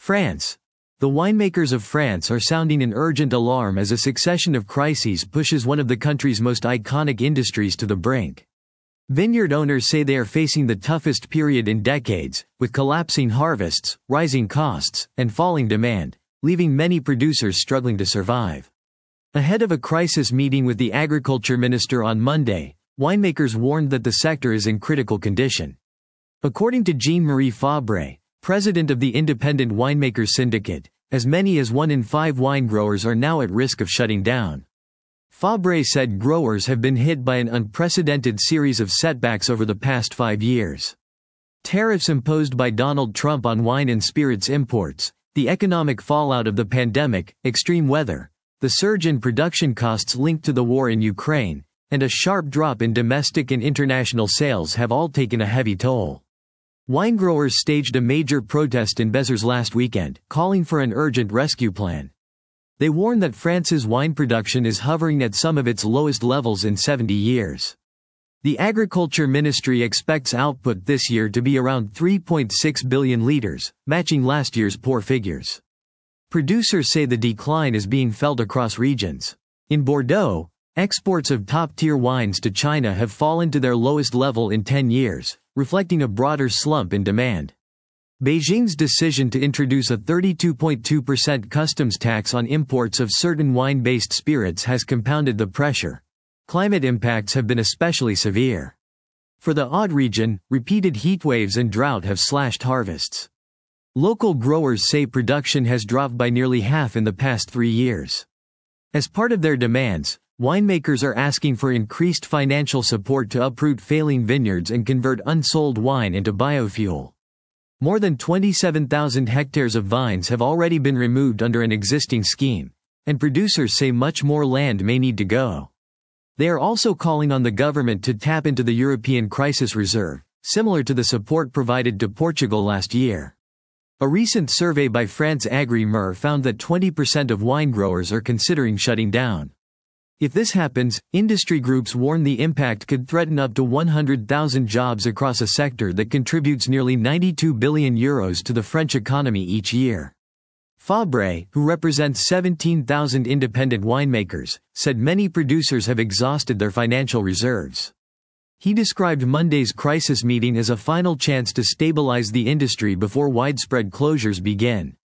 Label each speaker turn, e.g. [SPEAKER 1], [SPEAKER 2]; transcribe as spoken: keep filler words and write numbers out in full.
[SPEAKER 1] France. The winemakers of France are sounding an urgent alarm as a succession of crises pushes one of the country's most iconic industries to the brink. Vineyard owners say they are facing the toughest period in decades, with collapsing harvests, rising costs, and falling demand, leaving many producers struggling to survive. Ahead of a crisis meeting with the agriculture minister on Monday, winemakers warned that the sector is in critical condition. According to Jean-Marie Fabre, president of the Independent Winemakers Syndicate, as many as one in five wine growers are now at risk of shutting down. Fabre said growers have been hit by an unprecedented series of setbacks over the past five years. Tariffs imposed by Donald Trump on wine and spirits imports, the economic fallout of the pandemic, extreme weather, the surge in production costs linked to the war in Ukraine, and a sharp drop in domestic and international sales have all taken a heavy toll. Winegrowers staged a major protest in Béziers last weekend, calling for an urgent rescue plan. They warn that France's wine production is hovering at some of its lowest levels in seventy years. The Agriculture Ministry expects output this year to be around three point six billion liters, matching last year's poor figures. Producers say the decline is being felt across regions. In Bordeaux, exports of top-tier wines to China have fallen to their lowest level in ten years, reflecting a broader slump in demand. Beijing's decision to introduce a thirty-two point two percent customs tax on imports of certain wine-based spirits has compounded the pressure. Climate impacts have been especially severe. For the Aude region, repeated heatwaves and drought have slashed harvests. Local growers say production has dropped by nearly half in the past three years. As part of their demands, winemakers are asking for increased financial support to uproot failing vineyards and convert unsold wine into biofuel. More than twenty-seven thousand hectares of vines have already been removed under an existing scheme, and producers say much more land may need to go. They are also calling on the government to tap into the European Crisis Reserve, similar to the support provided to Portugal last year. A recent survey by France Agri-Mer found that twenty percent of wine growers are considering shutting down. If this happens, industry groups warn the impact could threaten up to one hundred thousand jobs across a sector that contributes nearly ninety-two billion euros to the French economy each year. Fabre, who represents seventeen thousand independent winemakers, said many producers have exhausted their financial reserves. He described Monday's crisis meeting as a final chance to stabilize the industry before widespread closures begin.